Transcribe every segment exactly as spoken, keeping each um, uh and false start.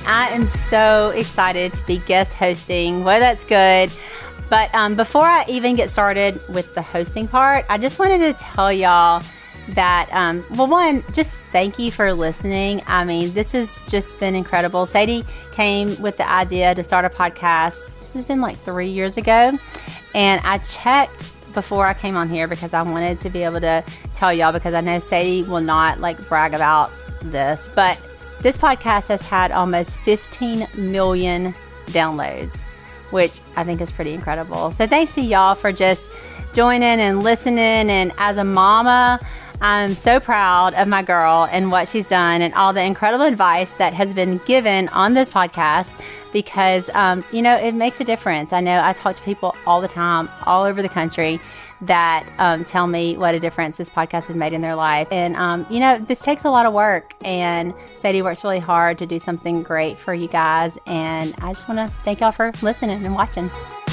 I am so excited to be guest hosting. Well, that's good. But um, before I even get started with the hosting part, I just wanted to tell y'all that, um, well, one, just thank you for listening. I mean, this has just been incredible. Sadie came with the idea to start a podcast. This has been like three years ago. And I checked before I came on here because I wanted to be able to tell y'all, because I know Sadie will not like brag about this, but this podcast has had almost fifteen million downloads, which I think is pretty incredible. So thanks to y'all for just joining and listening. And as a mama, I'm so proud of my girl and what she's done and all the incredible advice that has been given on this podcast, because, um, you know, it makes a difference. I know I talk to people all the time, all over the country, that um, tell me what a difference this podcast has made in their life. And, um, you know, this takes a lot of work, and Sadie works really hard to do something great for you guys. And I just want to thank y'all for listening and watching.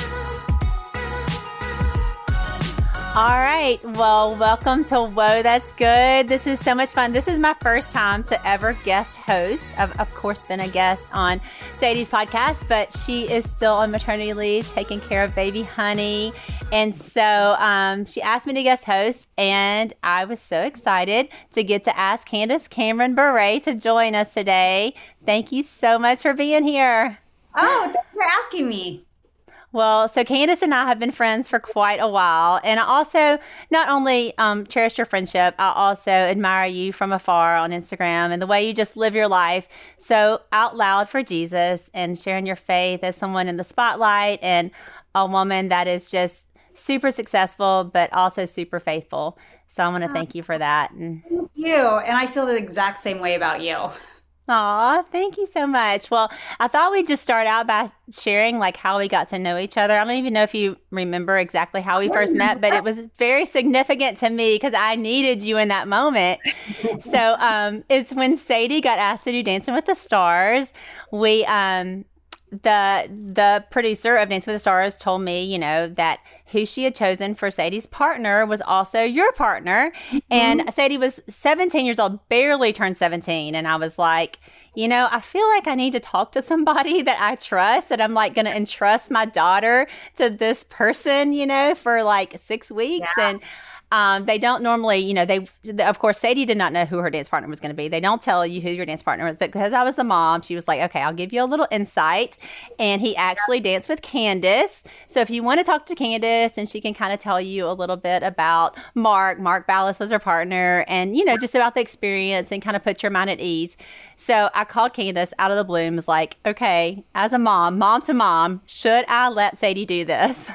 All right. Well, welcome to Whoa, That's Good. This is so much fun. This is my first time to ever guest host. I've, of course, been a guest on Sadie's podcast, but she is still on maternity leave, taking care of baby Honey. And so um, she asked me to guest host, and I was so excited to get to ask Candace Cameron Bure to join us today. Thank you so much for being here. Oh, thanks for asking me. Well, so Candace and I have been friends for quite a while. And I also not only um, cherish your friendship, I also admire you from afar on Instagram and the way you just live your life so out loud for Jesus, and sharing your faith as someone in the spotlight, and a woman that is just super successful, but also super faithful. So I want to thank you for that. And thank you. And I feel the exact same way about you. Aw, thank you so much. Well, I thought we'd just start out by sharing like how we got to know each other. I don't even know if you remember exactly how we first met, but it was very significant to me because I needed you in that moment. So um, it's when Sadie got asked to do Dancing with the Stars. We um, the the producer of Dancing with the Stars told me, you know, that who she had chosen for Sadie's partner was also your partner. Mm-hmm. And Sadie was seventeen years old, barely turned seventeen. And I was like, you know, I feel like I need to talk to somebody that I trust, that I'm like going to entrust my daughter to this person, you know, for like six weeks. Yeah. And Um, they don't normally, you know, they, of course, Sadie did not know who her dance partner was going to be. They don't tell you who your dance partner was, but because I was the mom, she was like, okay, I'll give you a little insight. And he actually danced with Candace. So if you want to talk to Candace, and she can kind of tell you a little bit about Mark, Mark Ballas was her partner, and, you know, just about the experience and kind of put your mind at ease. So I called Candace out of the blue and was like, okay, as a mom, mom to mom, should I let Sadie do this?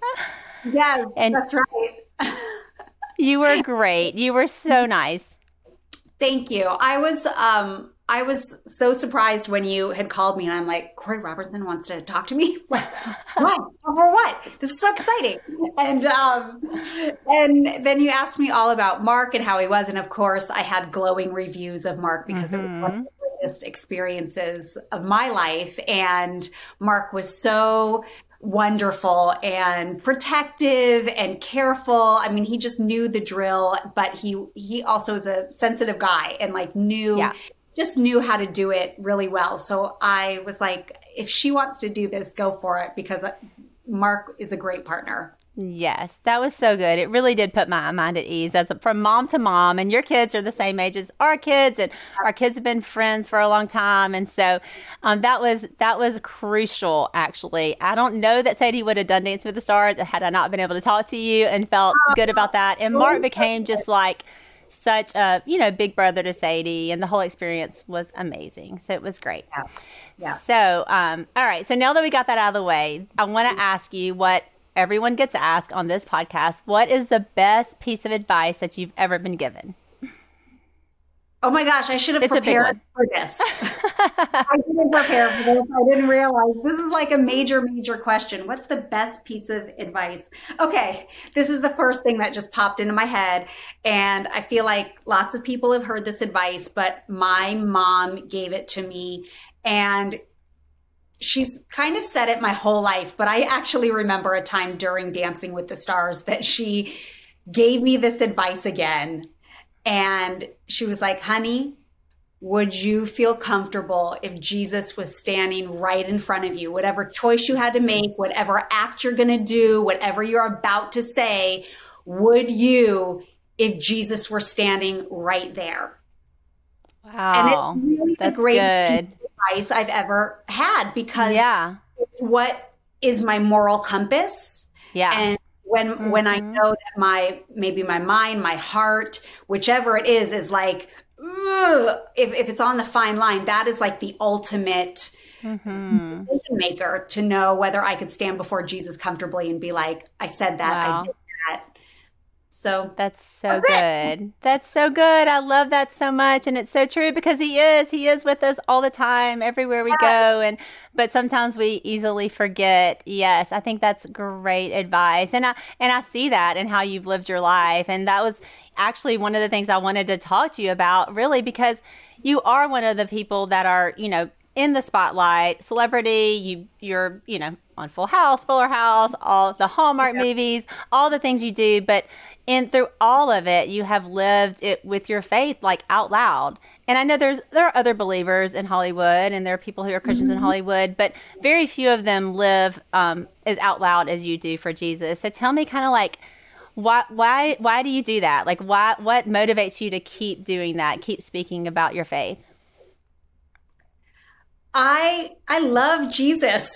Yes, and that's right. You were great. You were so nice. Thank you. I was um I was so surprised when you had called me, and I'm like, Corey Robertson wants to talk to me? What? What? For what? This is so exciting. And um and then you asked me all about Mark and how he was, and of course I had glowing reviews of Mark because mm-hmm. it was one of the greatest experiences of my life. And Mark was so wonderful and protective and careful. I mean, he just knew the drill, but he he also is a sensitive guy, and like knew yeah. just knew how to do it really well. So I was like, if she wants to do this, go for it, because Mark is a great partner. Yes, that was so good. It really did put my mind at ease. As a, from mom to mom, and your kids are the same age as our kids, and our kids have been friends for a long time, and so um, that was that was crucial. Actually, I don't know that Sadie would have done Dance with the Stars had I not been able to talk to you and felt good about that. And Mark became just like such a, you know, big brother to Sadie, and the whole experience was amazing. So it was great. Yeah. Yeah. So, um, all right. So now that we got that out of the way, I want to ask you what everyone gets asked on this podcast. What is the best piece of advice that you've ever been given? Oh my gosh, I should have it's prepared for this. I didn't prepare for this. I didn't realize this is like a major, major question. What's the best piece of advice? Okay, this is the first thing that just popped into my head. And I feel like lots of people have heard this advice, but my mom gave it to me. And she's kind of said it my whole life, but I actually remember a time during Dancing with the Stars that she gave me this advice again. And she was like, honey, would you feel comfortable if Jesus was standing right in front of you? Whatever choice you had to make, whatever act you're going to do, whatever you're about to say, would you if Jesus were standing right there? Wow. And it's really That's the greatest good. advice I've ever had, because Yeah. it's what is my moral compass. Yeah. And when Mm-hmm. when I know that my maybe my mind, my heart, whichever it is, is like, ugh, if if it's on the fine line, that is like the ultimate Mm-hmm. decision maker to know whether I could stand before Jesus comfortably and be like, I said that, Wow. I did that. So That's so That's it. good. That's so good. I love that so much. And it's so true because he is. He is with us all the time, everywhere we go. And but sometimes we easily forget. Yes, I think that's great advice. And I and I see that in how you've lived your life. And that was actually one of the things I wanted to talk to you about, really, because you are one of the people that are, you know, in the spotlight, celebrity, you you're, you know, on Full House, Fuller House, all the Hallmark movies, all the things you do, but in through all of it, you have lived it with your faith, like out loud. And I know there's there are other believers in Hollywood, and there are people who are Christians in Hollywood, but very few of them live um, as out loud as you do for Jesus. So tell me, kind of like, why why why do you do that? Like, why what motivates you to keep doing that, keep speaking about your faith? I I love Jesus.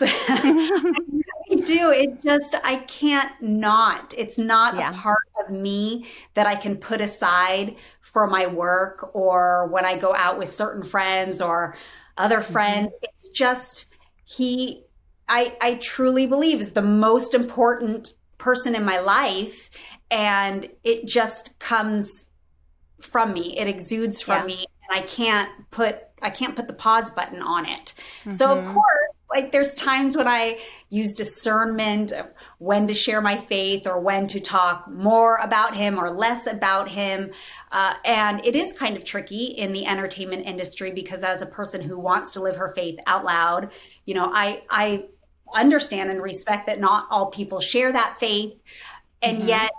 I do. It just, I can't not. It's not Yeah. a part of me that I can put aside for my work or when I go out with certain friends or other friends. It's just, he, I, I truly believe is the most important person in my life. And it just comes from me. It exudes from Yeah. me. And I can't put, I can't put the pause button on it. So of course, like there's times when I use discernment of when to share my faith or when to talk more about him or less about him. Uh, and it is kind of tricky in the entertainment industry because as a person who wants to live her faith out loud, you know, I, I understand and respect that not all people share that faith. And Mhm. yet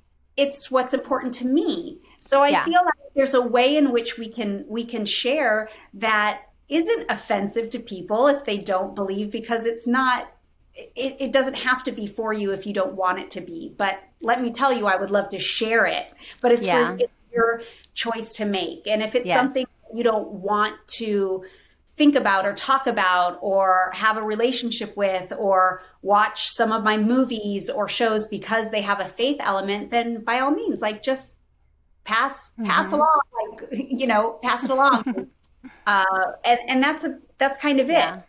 it's what's important to me. So I Yeah. feel like there's a way in which we can we can share that isn't offensive to people if they don't believe, because it's not it, it doesn't have to be for you if you don't want it to be. But let me tell you, I would love to share it. But it's, Yeah. for, it's your choice to make. And if it's Yes. something you don't want to think about or talk about or have a relationship with or watch some of my movies or shows because they have a faith element, then by all means, like just pass pass Mhm. along, like, you know, pass it along. uh, and and that's a that's kind of it. Yeah.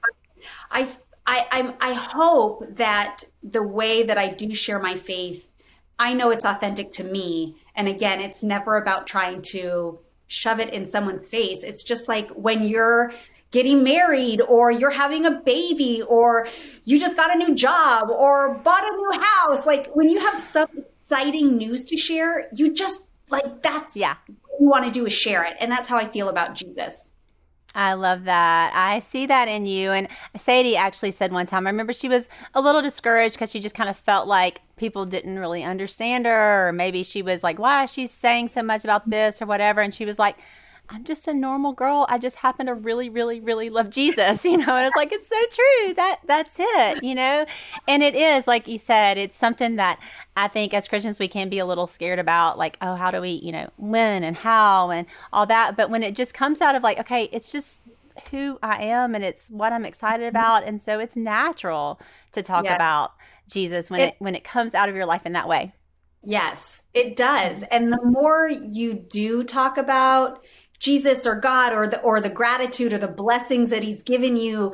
I I I'm, I hope that the way that I do share my faith, I know it's authentic to me. And again, it's never about trying to shove it in someone's face. It's just like when you're getting married or you're having a baby or you just got a new job or bought a new house. Like when you have some exciting news to share, you just like that's Yeah. what you want to do is share it. And that's how I feel about Jesus. I love that. I see that in you. And Sadie actually said one time, I remember she was a little discouraged because she just kind of felt like people didn't really understand her, or maybe she was like, why is she saying so much about this or whatever? And she was like, I'm just a normal girl. I just happen to really, really, really love Jesus, you know? And it's like, it's so true. That that's it, you know? And it is, like you said, it's something that I think as Christians we can be a little scared about, like, oh, how do we, you know, when and how and all that. But when it just comes out of like, okay, it's just who I am and it's what I'm excited about. And so it's natural to talk Yes. about Jesus when It- it when it comes out of your life in that way. Yes, it does. And the more you do talk about Jesus or God or the or the gratitude or the blessings that he's given you,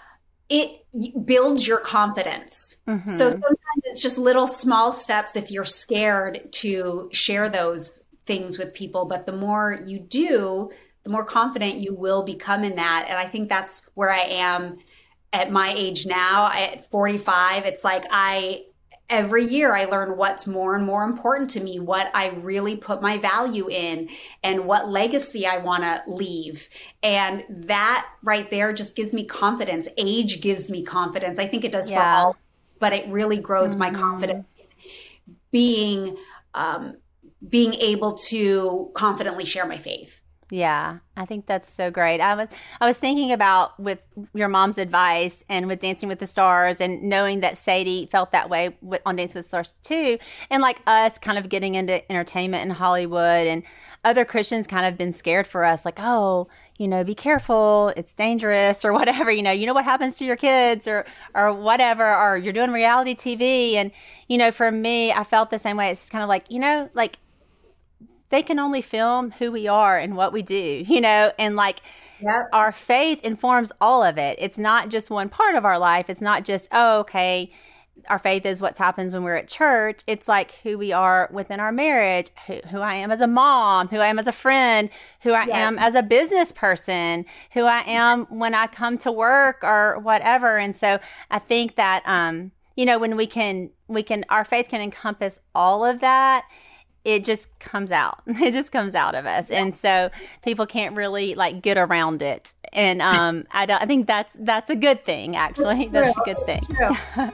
it builds your confidence. Mhm. So sometimes it's just little small steps if you're scared to share those things with people, but the more you do, the more confident you will become in that. And I think that's where I am at my age now at forty-five. It's like I every year I learn what's more and more important to me, what I really put my value in, and what legacy I want to leave. And that right there just gives me confidence. Age gives me confidence. I think it does for Yeah. all, but it really grows my Mhm. confidence in being um, being able to confidently share my faith. Yeah, I think that's so great. I was I was thinking about with your mom's advice and with Dancing with the Stars and knowing that Sadie felt that way with, on Dancing with the Stars too, and like us kind of getting into entertainment in Hollywood and other Christians kind of been scared for us, like, oh, you know, be careful, it's dangerous or whatever, you know, you know what happens to your kids or or whatever, or you're doing reality T V. And, you know, for me, I felt the same way. It's just kind of like, you know, like they can only film who we are and what we do, you know, and like Yep. our faith informs all of it. It's not just one part of our life. It's not just, oh, okay, our faith is what happens when we're at church. It's like who we are within our marriage, who, who I am as a mom, who I am as a friend, who I Yes. am as a business person, who I am when I come to work or whatever. And so I think that, um, you know, when we can, we can, our faith can encompass all of that. It just comes out. It just comes out of us. And so people can't really like get around it. And um, I don't, I think that's, that's a good thing, actually. That's a good thing. True.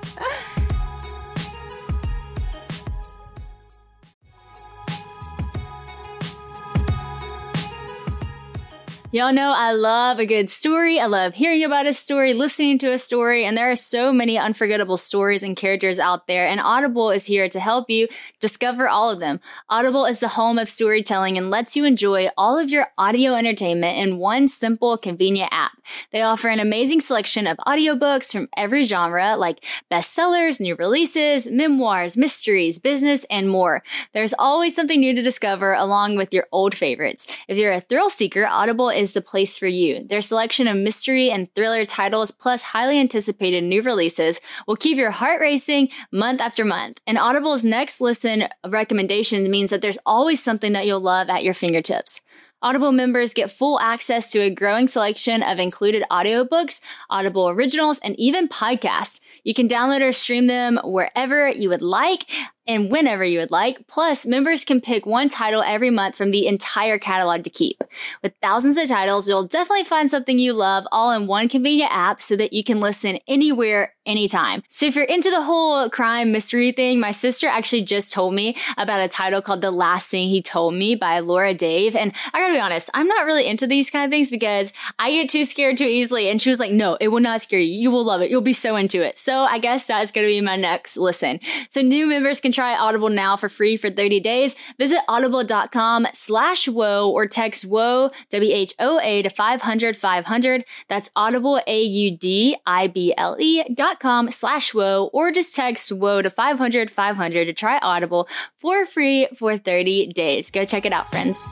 Y'all know I love a good story. I love hearing about a story, listening to a story, and there are so many unforgettable stories and characters out there, and Audible is here to help you discover all of them. Audible is the home of storytelling and lets you enjoy all of your audio entertainment in one simple, convenient app. They offer an amazing selection of audiobooks from every genre, like bestsellers, new releases, memoirs, mysteries, business, and more. There's always something new to discover along with your old favorites. If you're a thrill seeker, Audible is the place for you. Their selection of mystery and thriller titles plus highly anticipated new releases will keep your heart racing month after month. And Audible's next listen recommendation means that there's always something that you'll love at your fingertips. Audible members get full access to a growing selection of included audiobooks, Audible originals, and even podcasts. You can download or stream them wherever you would like and whenever you would like. Plus, members can pick one title every month from the entire catalog to keep. With thousands of titles, you'll definitely find something you love all in one convenient app so that you can listen anywhere, anytime. So if you're into the whole crime mystery thing, my sister actually just told me about a title called The Last Thing He Told Me by Laura Dave. And I gotta be honest, I'm not really into these kind of things because I get too scared too easily. And she was like, no, it will not scare you. You will love it. You'll be so into it. So I guess that's gonna be my next listen. So new members can try Audible now for free for thirty days. Visit audible.com slash whoa or text whoa, W H O A to five hundred five hundred. That's audible, A U D I B L E dot com slash whoa, or just text whoa to five hundred five hundred to try Audible for free for thirty days. Go check it out, friends.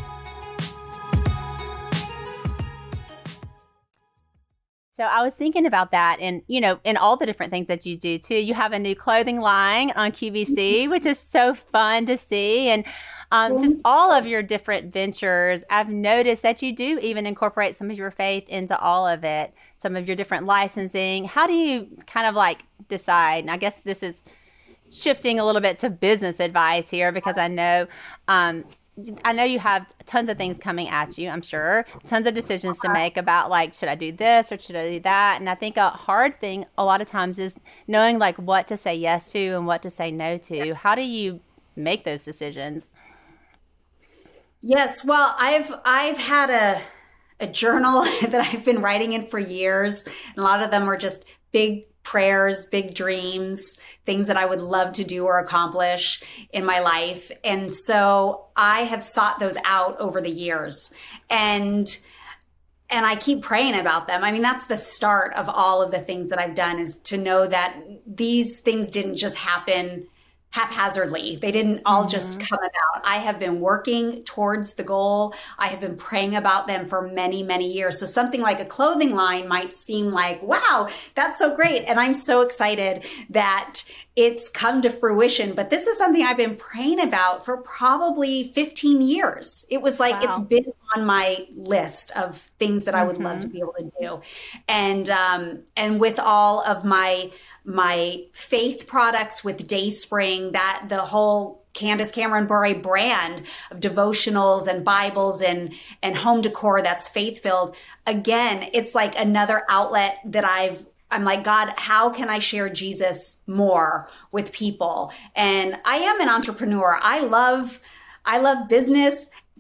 So I was thinking about that and, you know, and all the different things that you do too. You have a new clothing line on Q V C, which is so fun to see. And um, just all of your different ventures, I've noticed that you do even incorporate some of your faith into all of it, some of your different licensing. How do you kind of like decide? And I guess this is shifting a little bit to business advice here because I know um, I know you have tons of things coming at you, I'm sure, tons of decisions to make about like, should I do this or should I do that? And I think a hard thing a lot of times is knowing like what to say yes to and what to say no to. How do you make those decisions? Yes, well, I've I've had a a journal that I've been writing in for years. And a lot of them are just big prayers, big dreams, things that I would love to do or accomplish in my life. And so I have sought those out over the years. And and I keep praying about them. I mean, that's the start of all of the things that I've done, is to know that these things didn't just happen haphazardly. They didn't all mm-hmm. just come about. I have been working towards the goal. I have been praying about them for many, many years. So something like a clothing line might seem like, wow, that's so great. And I'm so excited that it's come to fruition. But this is something I've been praying about for probably fifteen years. It was like, wow. It's been on my list of things that I would mm-hmm. love to be able to do. And, um, and with all of my, my faith products with Dayspring, that the whole Candace Cameron Bure brand of devotionals and Bibles and, and home decor that's faith-filled. Again, it's like another outlet that I've I'm like, God, how can I share Jesus more with people? And I am an entrepreneur. I love, I love business,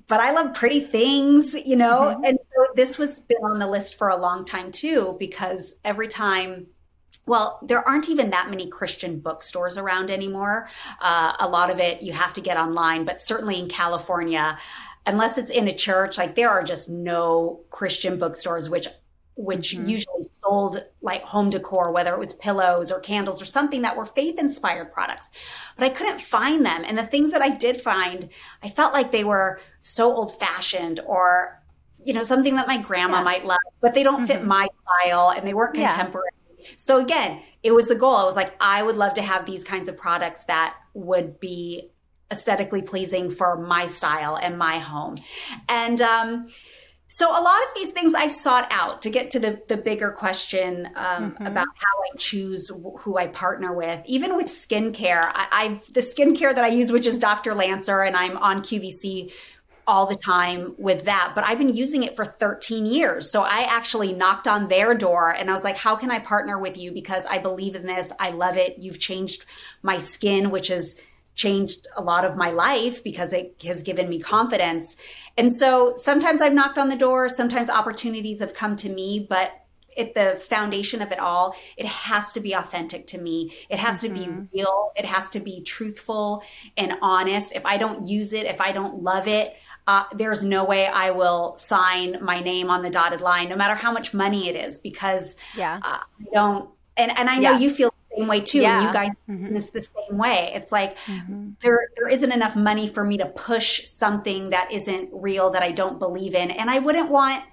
but I love pretty things, you know? Mm-hmm. And so this was been on the list for a long time too, because every time, well, there aren't even that many Christian bookstores around anymore. Uh, a lot of it you have to get online, but certainly in California, unless it's in a church, like there are just no Christian bookstores, which which mm-hmm. usually sold like home decor, whether it was pillows or candles or something that were faith-inspired products. But I couldn't find them. And the things that I did find, I felt like they were so old-fashioned or, you know, something that my grandma yeah. might love, but they don't mm-hmm. fit my style and they weren't contemporary. Yeah. So again, it was the goal. I was like, I would love to have these kinds of products that would be aesthetically pleasing for my style and my home. And, um, So a lot of these things I've sought out to get to the, the bigger question um, mm-hmm. about how I choose who I partner with. Even with skincare, I, I've the skincare that I use, which is Doctor Lancer, and I'm on Q V C all the time with that. But I've been using it for thirteen years. So I actually knocked on their door and I was like, how can I partner with you? Because I believe in this. I love it. You've changed my skin, which is changed a lot of my life because it has given me confidence. And so sometimes I've knocked on the door, sometimes opportunities have come to me, but at the foundation of it all, it has to be authentic to me. It has mm-hmm. to be real. It has to be truthful and honest. If I don't use it, if I don't love it, uh, there's no way I will sign my name on the dotted line, no matter how much money it is, because yeah. uh, I don't, and, and I know yeah. you feel same way too. Yeah. And you guys mm-hmm. it's the same way. It's like mm-hmm. there there isn't enough money for me to push something that isn't real, that I don't believe in. And I wouldn't want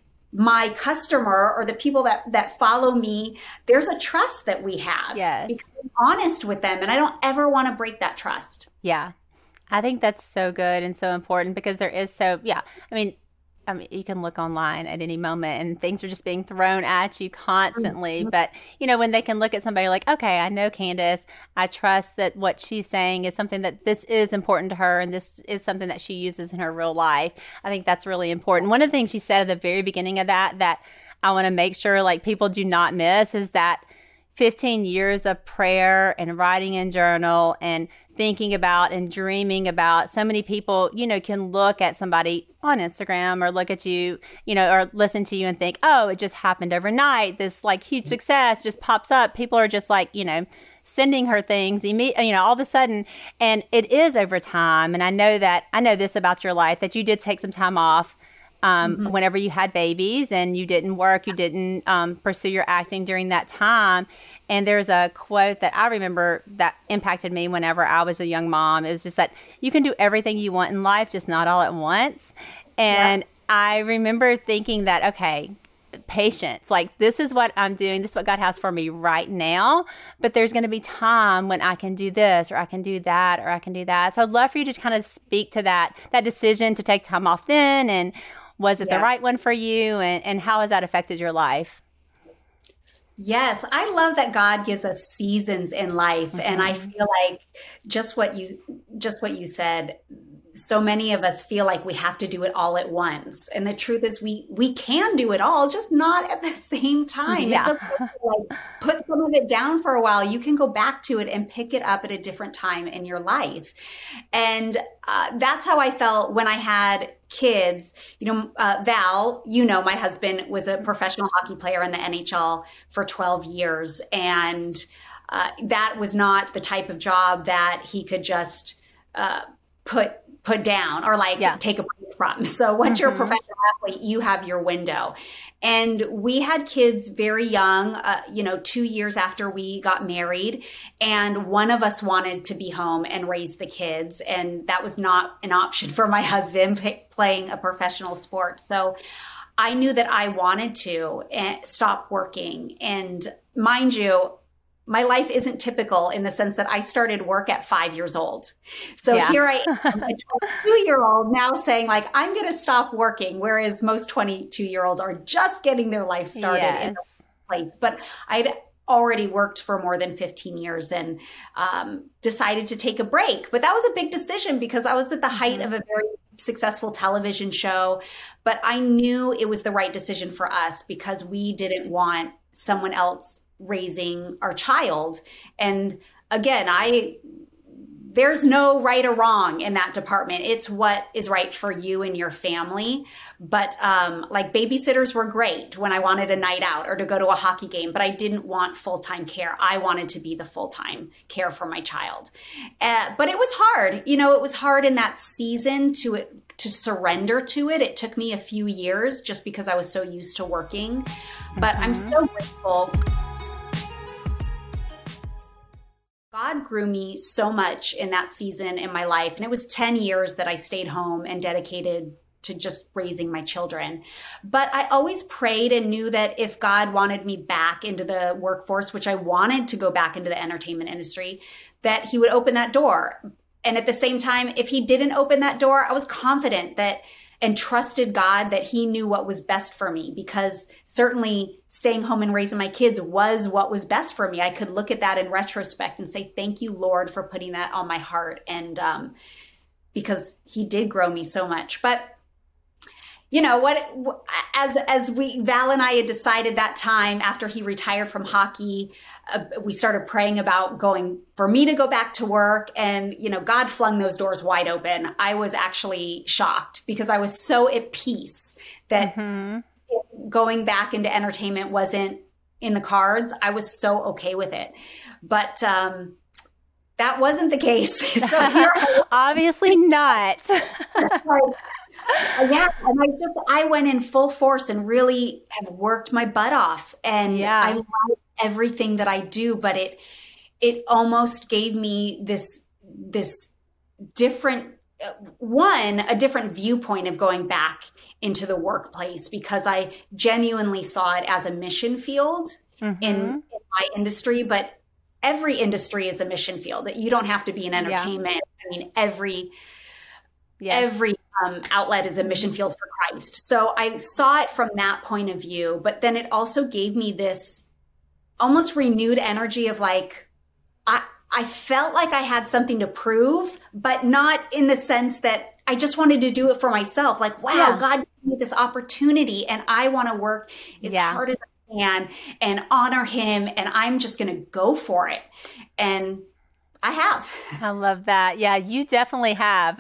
my customer or the people that that follow me, there's a trust that we have. Yes. Because I'm honest with them and I don't ever want to break that trust. Yeah. I think that's so good and so important because there is so yeah. I mean I mean, you can look online at any moment and things are just being thrown at you constantly. Mm-hmm. But, you know, when they can look at somebody like, okay, I know Candace, I trust that what she's saying is something that this is important to her and this is something that she uses in her real life. I think that's really important. One of the things she said at the very beginning of that, that I want to make sure like people do not miss is that fifteen years of prayer and writing in journal and thinking about and dreaming about. So many people, you know, can look at somebody on Instagram or look at you, you know, or listen to you and think, oh, it just happened overnight. This like huge success just pops up. People are just like, you know, sending her things, you know, all of a sudden. And it is over time. And I know that, I know this about your life, that you did take some time off Um, mm-hmm. whenever you had babies and you didn't work, you didn't um, pursue your acting during that time. And there's a quote that I remember that impacted me whenever I was a young mom. It was just that you can do everything you want in life, just not all at once. And yeah. I remember thinking that, okay, patience, like this is what I'm doing. This is what God has for me right now. But there's going to be time when I can do this or I can do that or I can do that. So I'd love for you to kind of speak to that, that decision to take time off then, and was it yeah. the right one for you? And, and how has that affected your life? Yes, I love that God gives us seasons in life. Mm-hmm. And I feel like just what you just what you said, so many of us feel like we have to do it all at once. And the truth is we we can do it all, just not at the same time. Yeah. It's okay to like put some of it down for a while. You can go back to it and pick it up at a different time in your life. And uh, that's how I felt when I had kids. You know, uh, Val, you know, my husband was a professional hockey player in the N H L for twelve years. And uh, that was not the type of job that he could just uh, put put down or like yeah. take a break from. So once mm-hmm. you're a professional athlete, you have your window. And we had kids very young, uh, you know, two years after we got married. And one of us wanted to be home and raise the kids. And that was not an option for my husband p- playing a professional sport. So I knew that I wanted to uh, stop working. And mind you, my life isn't typical in the sense that I started work at five years old. So yeah. here I am, a twenty-two-year-old now saying like, I'm going to stop working, whereas most twenty-two-year-olds are just getting their life started yes. in a place. But I'd already worked for more than fifteen years and um, decided to take a break. But that was a big decision because I was at the height mm-hmm. of a very successful television show. But I knew it was the right decision for us because we didn't want someone else raising our child. And again, I there's no right or wrong in that department. It's what is right for you and your family. But um, like babysitters were great when I wanted a night out or to go to a hockey game, but I didn't want full-time care. I wanted to be the full-time care for my child. Uh, but it was hard. You know, it was hard in that season to to surrender to it. It took me a few years just because I was so used to working. But mm-hmm. I'm so grateful. God grew me so much in that season in my life. And it was ten years that I stayed home and dedicated to just raising my children. But I always prayed and knew that if God wanted me back into the workforce, which I wanted to go back into the entertainment industry, that he would open that door. And at the same time, if he didn't open that door, I was confident that and trusted God that he knew what was best for me, because certainly staying home and raising my kids was what was best for me. I could look at that in retrospect and say, thank you, Lord, for putting that on my heart. And um, because he did grow me so much. But you know what, as, as we, Val and I had decided that time after he retired from hockey, uh, we started praying about going for me to go back to work. And, you know, God flung those doors wide open. I was actually shocked because I was so at peace that mm-hmm. going back into entertainment wasn't in the cards. I was so okay with it. But, um, that wasn't the case. So here I- Obviously not. Yeah, and I just I went in full force and really have worked my butt off, and yeah. I love everything that I do. But it it almost gave me this this different one a different viewpoint of going back into the workplace, because I genuinely saw it as a mission field mm-hmm. in, in my industry. But every industry is a mission field. You don't have to be in entertainment. Yeah. I mean, every yes. every Um, outlet is a mission field for Christ. So I saw it from that point of view, but then it also gave me this almost renewed energy of like, I, I felt like I had something to prove, but not in the sense that I just wanted to do it for myself. Like, wow, yeah. God gave me this opportunity and I want to work as yeah. hard as I can and honor him. And I'm just going to go for it. And I have. I love that. Yeah, you definitely have.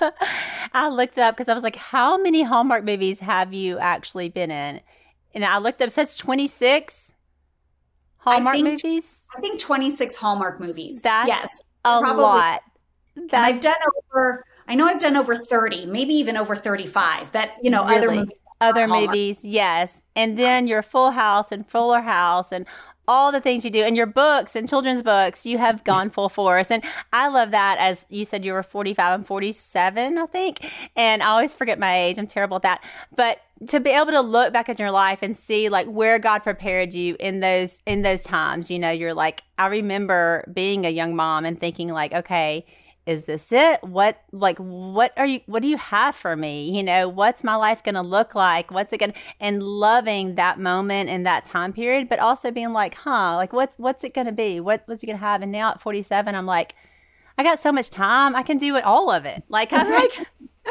I looked up because I was like, how many Hallmark movies have you actually been in? And I looked up, it says twenty-six Hallmark I think, movies. I think twenty-six Hallmark movies. That's yes, a probably. lot. That's, and I've done over, I know I've done over thirty, maybe even over thirty-five. That, you know, really? other movies. Other movies, yes. And then your Full House and Fuller House and all the things you do, and your books and children's books, you have gone full force. And I love that. As you said, you were forty-five and forty-seven, I think. And I always forget my age. I'm terrible at that. But to be able to look back at your life and see like where God prepared you in those, in those times, you know, you're like, I remember being a young mom and thinking like, okay, is this it? What, like, what are you, what do you have for me? You know, what's my life going to look like? What's it going to, and loving that moment and that time period, but also being like, huh, like what's, what's it going to be? What, what's it going to have? And now at forty-seven, I'm like, I got so much time. I can do it, all of it. Like, I'm like,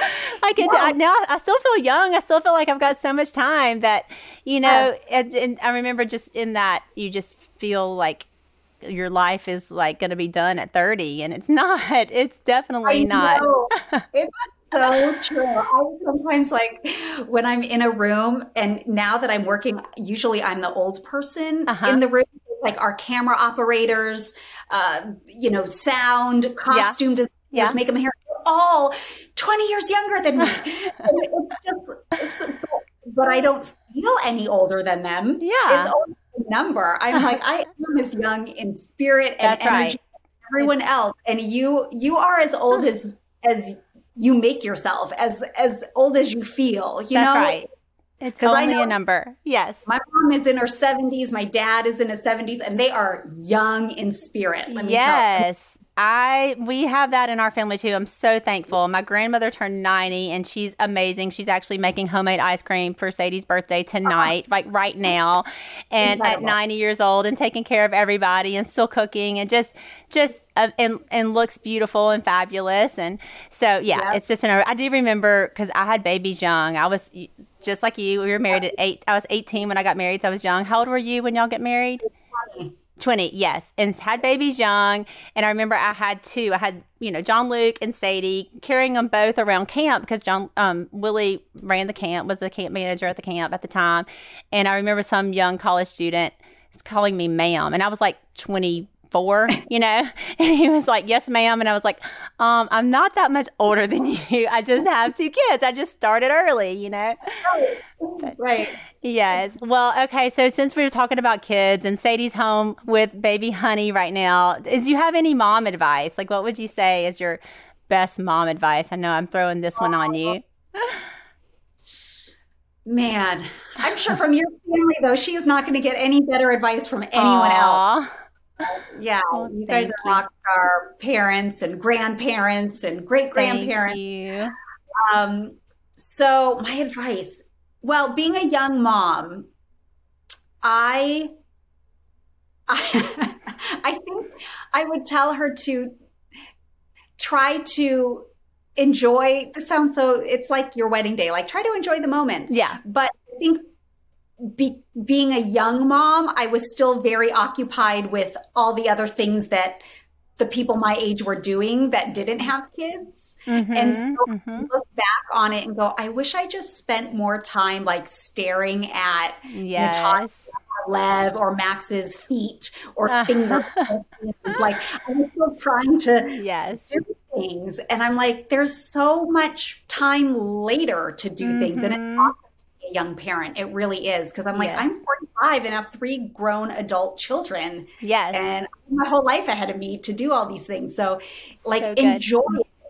I can do, I, now I still feel young. I still feel like I've got so much time that, you know, and, and I remember just in that, you just feel like, your life is like going to be done at thirty, and it's not. It's definitely I not. Know. It's so true. I sometimes like when I'm in a room, and now that I'm working, usually I'm the old person uh-huh. in the room. It's like our camera operators, uh, you know, sound, costume designers, yeah. makeup and hair, all twenty years younger than me. It's just, it's, but I don't feel any older than them. Yeah. It's only a number. I'm like, I am as young in spirit and That's energy right. as everyone it's, else. And you, you are as old as, as you make yourself, as, as old as you feel, you That's know? right. It's only a number. Yes. My mom is in her seventies. My dad is in his seventies, and they are young in spirit. Let me yes. tell you. I we have that in our family too. I'm so thankful. My grandmother turned ninety, and she's amazing. She's actually making homemade ice cream for Sadie's birthday tonight, uh-huh. like right now, and Incredible. At ninety years old, and taking care of everybody, and still cooking, and just just uh, and and looks beautiful and fabulous. And so yeah, yep. It's just an. I do remember because I had babies young. I was just like you. We were married at eight. I was eighteen when I got married, so I was young. How old were you when y'all got married? twenty. twenty, yes. And had babies young. And I remember I had two. I had, you know, John Luke and Sadie, carrying them both around camp because John, um, Willie ran the camp, was the camp manager at the camp at the time. And I remember some young college student calling me ma'am. And I was like twenty-four, you know, and he was like, yes, ma'am. And I was like, um, I'm not that much older than you. I just have two kids. I just started early, you know. But, right. Yes. Well, okay. So since we were talking about kids and Sadie's home with baby Honey right now, is you have any mom advice? Like, what would you say is your best mom advice? I know I'm throwing this one on you. Man, I'm sure from your family, though, she is not going to get any better advice from anyone Aww. else. Yeah, Well, you guys are you. rock star parents and grandparents and great grandparents. Thank you. Um, so my advice, well, being a young mom, I, I, I think I would tell her to try to enjoy. This sounds so, it's like your wedding day, like try to enjoy the moments. Yeah. But I think be, being a young mom, I was still very occupied with all the other things that the people my age were doing that didn't have kids. Mm-hmm, and so mm-hmm. look back on it and go, I wish I just spent more time like staring at Yes. Natasha, Lev, or Max's feet or fingers. Like I was still trying to Yes. do things. And I'm like, there's so much time later to do mm-hmm. things. And it's awesome to be a young parent. It really is. Because I'm like, yes. I'm forty-five and have three grown adult children. Yes. And my whole life ahead of me to do all these things. So like so enjoy,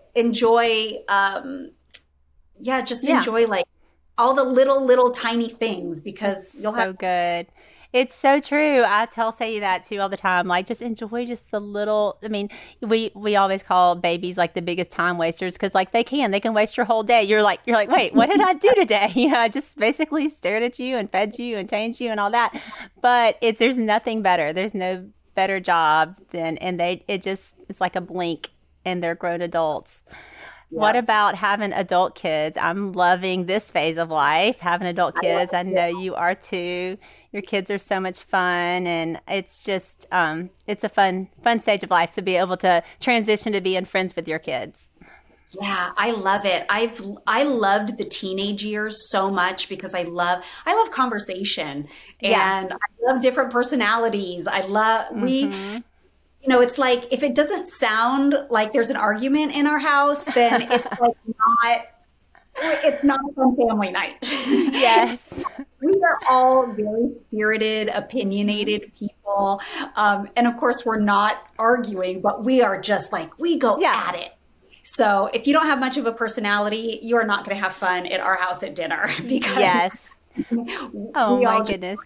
enjoy, um, yeah, just yeah. enjoy like all the little, little tiny things because That's you'll so have good. It's so true. I tell Sadie that too all the time. Like, just enjoy just the little. I mean, we we always call babies like the biggest time wasters because like they can they can waste your whole day. You're like you're like, wait, what did I do today? You know, I just basically stared at you and fed you and changed you and all that. But it there's nothing better. There's no better job than and they it just it's like a blink and they're grown adults. Yeah. What about having adult kids? I'm loving this phase of life, having adult kids. I, I know you are too. Your kids are so much fun, and it's just um, it's a fun fun stage of life to be able to transition to being friends with your kids. Yeah, I love it. I've I loved the teenage years so much because I love I love conversation and yeah. I love different personalities. I love we. Mm-hmm. You know, it's like if it doesn't sound like there's an argument in our house, then it's like not, it's not a fun family night. Yes. We are all very spirited, opinionated people. Um, and of course, we're not arguing, but we are just like, we go yeah. at it. So if you don't have much of a personality, you are not going to have fun at our house at dinner. Because yes. Oh, my goodness.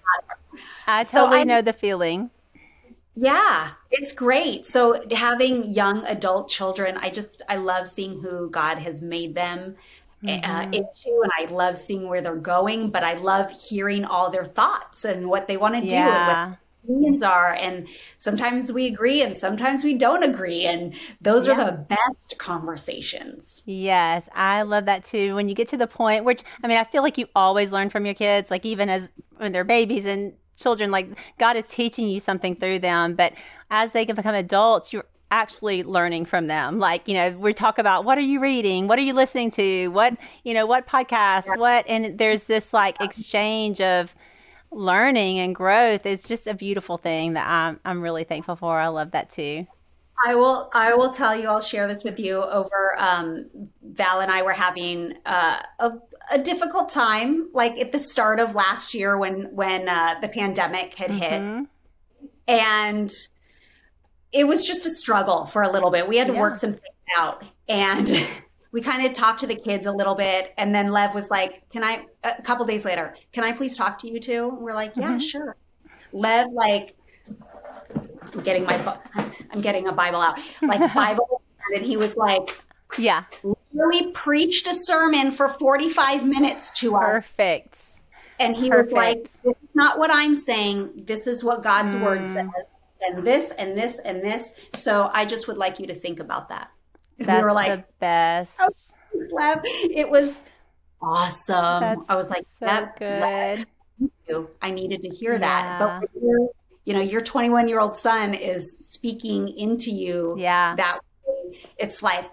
I totally so I, know the feeling. Yeah, it's great. So having young adult children, I just, I love seeing who God has made them mm-hmm. uh, into, and I love seeing where they're going, but I love hearing all their thoughts and what they want to yeah. do and what their opinions are. And sometimes we agree and sometimes we don't agree. And those yeah. are the best conversations. Yes, I love that too. When you get to the point, which, I mean, I feel like you always learn from your kids, like even as when they're babies and children, like God is teaching you something through them, but as they can become adults, you're actually learning from them. Like, you know, we talk about what are you reading? What are you listening to? What, you know, what podcasts, yeah. what, and there's this like exchange of learning and growth. It's just a beautiful thing that I'm, I'm really thankful for. I love that too. I will, I will tell you, I'll share this with you over, um, Val and I were having, uh, a a difficult time, like at the start of last year when when uh, the pandemic had mm-hmm. hit, and it was just a struggle for a little bit. We had to yeah. work some things out, and we kind of talked to the kids a little bit, and then Lev was like, "Can I?" A couple days later, "Can I please talk to you too?" And we're like, "Yeah, mm-hmm. sure." Lev, like, I'm getting my, I'm getting a Bible out, like Bible, and he was like, "Yeah." Really preached a sermon for forty-five minutes to us. Perfect. And he Perfect. was like, this is not what I'm saying. This is what God's mm. word says. And this and this and this. So I just would like you to think about that. And That's we were like, the best. Oh, it was awesome. That's I was like, so that, good. Thank you. I needed to hear yeah. that. But when you're, you know, your twenty-one year old son is speaking into you. Yeah. That way, it's like,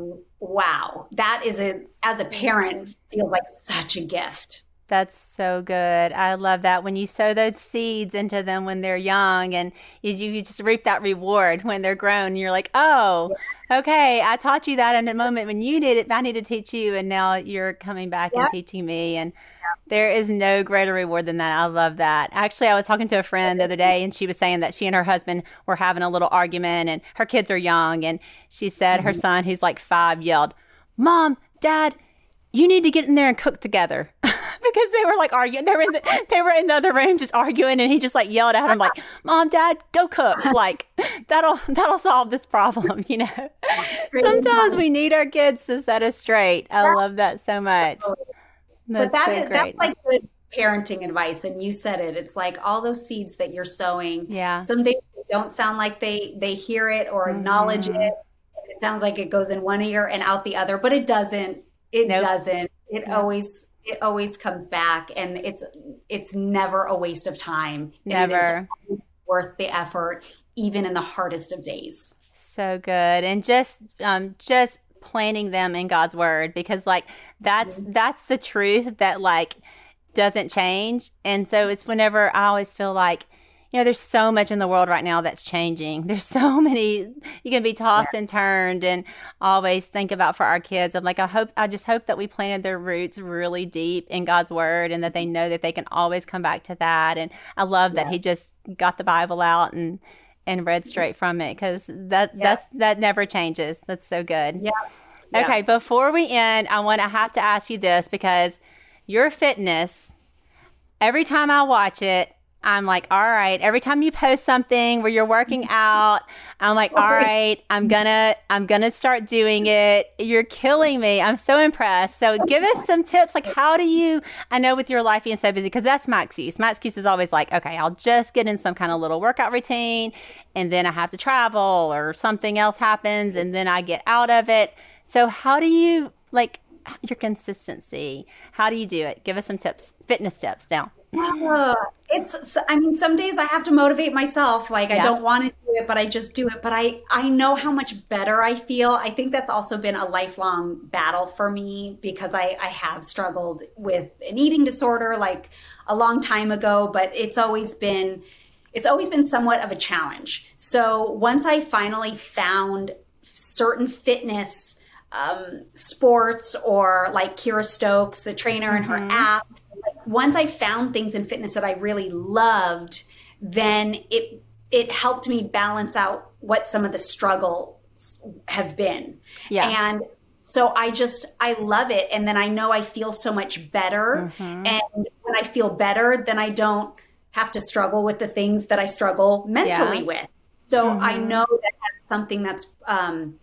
wow, that is a, as a parent, feels like such a gift. That's so good. I love that when you sow those seeds into them when they're young, and you, you just reap that reward when they're grown. And you're like, oh, okay, I taught you that in a moment when you did it. I need to teach you, and now you're coming back Yeah. and teaching me. And there is no greater reward than that. I love that. Actually, I was talking to a friend the other day, and she was saying that she and her husband were having a little argument, and her kids are young. And she said her son, who's like five, yelled, "Mom, Dad, you need to get in there and cook together." Because they were like arguing. They were in the, they were in the other room just arguing, and he just like yelled at him like, "Mom, Dad, go cook." Like that'll that'll solve this problem, you know. Sometimes we need our kids to set us straight. I love that so much. That's but that so is, great. that's like good parenting advice, and you said it. It's like all those seeds that you're sowing. Yeah. Some days they don't sound like they they hear it or acknowledge Mhm. it. It sounds like it goes in one ear and out the other, but it doesn't. It Nope. doesn't. It Nope. always it always comes back, and it's it's never a waste of time. And Never. it is worth the effort, even in the hardest of days. So good. And just um just planting them in God's word, because like that's that's the truth that like doesn't change. And so it's whenever I always feel like, you know, there's so much in the world right now that's changing. There's so many, you can be tossed and turned, and always think about for our kids. I'm like, I hope, I just hope that we planted their roots really deep in God's word, and that they know that they can always come back to that. And I love that he just got the Bible out and, and read straight from it, because that, Yeah. that's, that never changes. That's so good. Yeah. Yeah. Okay. Before we end, I want to have to ask you this, because your fitness, every time I watch it, I'm like, all right, every time you post something where you're working out, I'm like, all right, I'm gonna, I'm gonna start doing it. You're killing me. I'm so impressed. So give us some tips. Like, how do you, I know with your life being so busy, because that's my excuse. My excuse is always like, okay, I'll just get in some kind of little workout routine, and then I have to travel or something else happens, and then I get out of it. So how do you, like, your consistency? How do you do it? Give us some tips, fitness tips now. Uh, it's, I mean, some days I have to motivate myself. Like, Yeah. I don't want to do it, but I just do it. But I, I know how much better I feel. I think that's also been a lifelong battle for me, because I, I have struggled with an eating disorder like a long time ago, but it's always been, it's always been somewhat of a challenge. So once I finally found certain fitness um, sports, or like Kira Stokes, the trainer, and her app, once I found things in fitness that I really loved, then it it helped me balance out what some of the struggles have been. Yeah. And so I just, I love it. And then I know I feel so much better. Mhm. And when I feel better, then I don't have to struggle with the things that I struggle mentally Yeah. with. So Mhm. I know that that's something that's, um,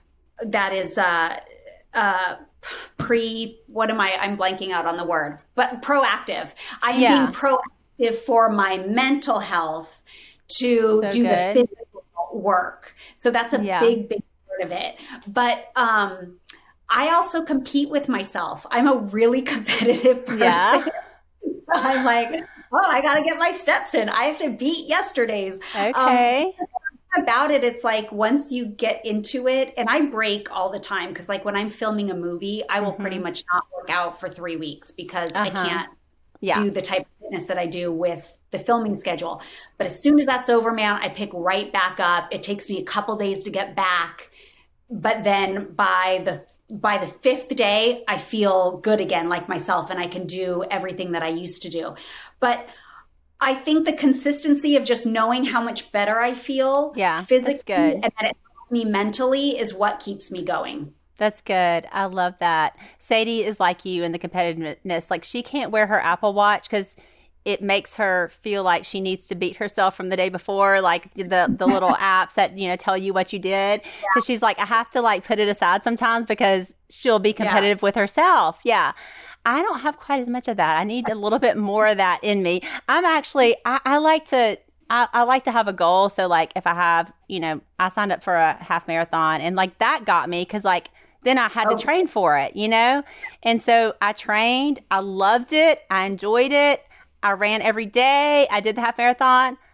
that is, uh, uh, pre, what am I, I'm blanking out on the word, but proactive. I am Yeah. being proactive for my mental health to So do good. the physical work. So that's a Yeah. big, big part of it. But, um, I also compete with myself. I'm a really competitive person. Yeah. So I'm like, oh, I got to get my steps in. I have to beat yesterday's. Okay. Um, about it, it's like once you get into it, and I break all the time, because like when I'm filming a movie, I will Mhm. pretty much not work out for three weeks because I Uh-huh. can't Yeah. do the type of fitness that I do with the filming schedule. But as soon as that's over, man, I pick right back up. It takes me a couple days to get back, but then by the by the fifth day, I feel good again, like myself, and I can do everything that I used to do. But I think the consistency of just knowing how much better I feel Yeah, physically, that's good. and that it helps me mentally, is what keeps me going. That's good. I love that. Sadie is like you in the competitiveness. Like, she can't wear her Apple Watch because it makes her feel like she needs to beat herself from the day before, like the the little apps that, you know, tell you what you did. Yeah. So she's like, I have to like put it aside sometimes because she'll be competitive yeah. with herself. Yeah. I don't have quite as much of that. I need a little bit more of that in me. I'm actually, I, I like to, I, I like to have a goal. So like if I have, you know, I signed up for a half marathon, and like that got me because like then I had oh. to train for it, you know? And so I trained, I loved it, I enjoyed it. I ran every day. I did the half marathon.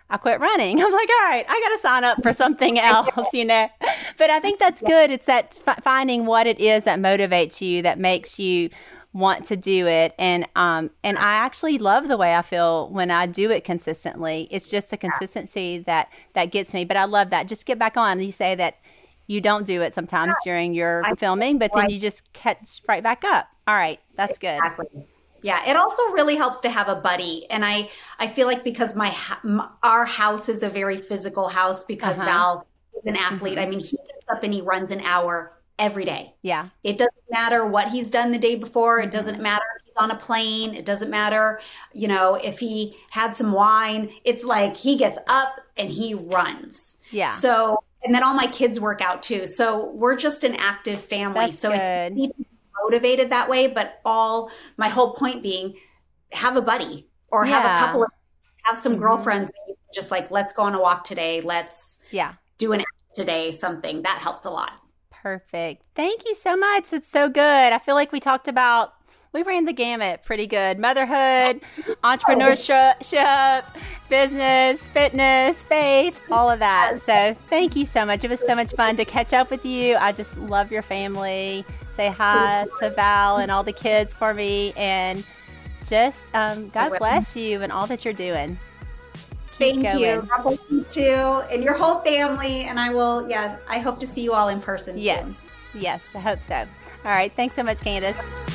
I quit running. I'm like, all right, I got to sign up for something else, you know. But I think that's good. It's that f- finding what it is that motivates you, that makes you want to do it. And um and I actually love the way I feel when I do it consistently. It's just the consistency that that gets me. But I love that. Just get back on. You say that you don't do it sometimes during your filming, but then you just catch right back up. All right, that's good. Exactly. Yeah, it also really helps to have a buddy. And I, I feel like because my, my our house is a very physical house because uh-huh. Val is an athlete. Mm-hmm. I mean, he gets up and he runs an hour every day. Yeah. It doesn't matter what he's done the day before. It doesn't matter if he's on a plane. It doesn't matter, you know, if he had some wine. It's like he gets up and he runs. Yeah. So, and then all my kids work out too. So we're just an active family. That's so good. It's easy to be motivated that way. But all my whole point being, have a buddy or yeah. have a couple of, have some mm-hmm. girlfriends that you can just like, let's go on a walk today. Let's yeah. do an app today, something that helps a lot. Perfect. Thank you so much. That's so good. I feel like we talked about, we ran the gamut pretty good. Motherhood, entrepreneurship, business, fitness, faith, all of that. So thank you so much. It was so much fun to catch up with you. I just love your family. Say hi to Val and all the kids for me. And just um, God bless you and all that you're doing. Thank you. God bless you too, and your whole family. And I will, yeah, I hope to see you all in person yes. soon. Yes, I hope so. All right. Thanks so much, Candace.